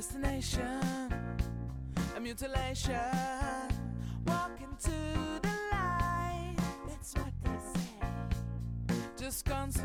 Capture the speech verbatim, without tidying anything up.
destination, a mutilation. Walk into the light, that's what they say. Just concentrate.